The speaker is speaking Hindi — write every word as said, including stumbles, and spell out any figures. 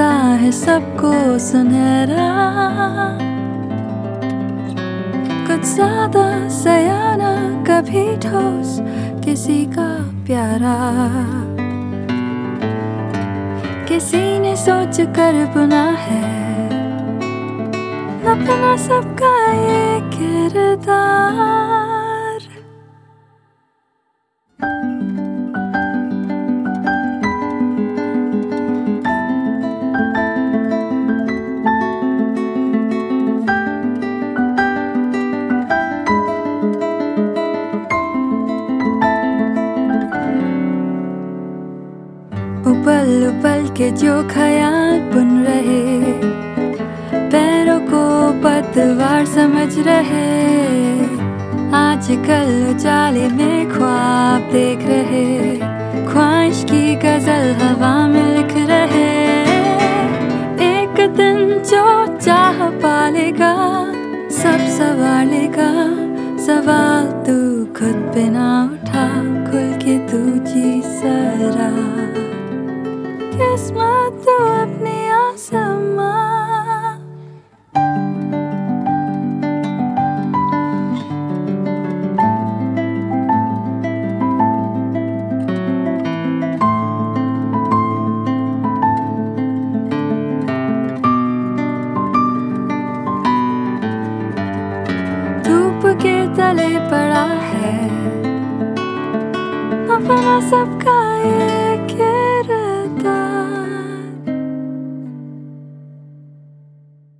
लगता है सबको सुनहरा, कुछ ज्यादा सयाना, कभी ठोस किसी का प्यारा। किसी ने सोच कर बुना है अपना सबका ये किरदार। उबल उबल के जो ख्याल बुन रहे, पैरों को पतवार समझ रहे, आजकल उजाले में ख्वाब देख रहे, ख्वाहिश की गजल हवा में